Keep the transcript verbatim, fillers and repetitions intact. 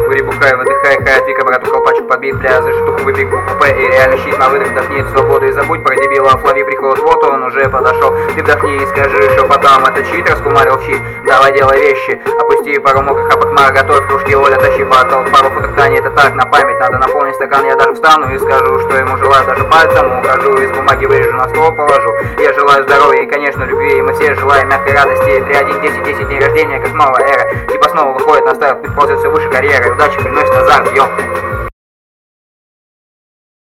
кури, бухай, выдыхай, хай, отвика, брату, колпачку побит, бля, за житуху выпей купе, и реально щит на выдох, вдохни свободу и забудь про дебилов, лови приход, вот он уже подошел, ты вдохни и скажи, что потом это чит, раскумарил щит, давай делай вещи, опусти пару мокрых апокмар, готовь кружки, Оля, тащи батл, пару фоток Тани, это так, на память, надо наполнить стакан, я даже встану и скажу, что ему желаю, даже пальцем ухожу, из бумаги вырежу, на стол положу, я желаю здоровья и, конечно, любви, и мы все желаем мягкой радости, три один десять десять день рождения, как новая эра, типа снова выходит на старт, путь ползет все выше карьеры, удачи приносит азарт, ё.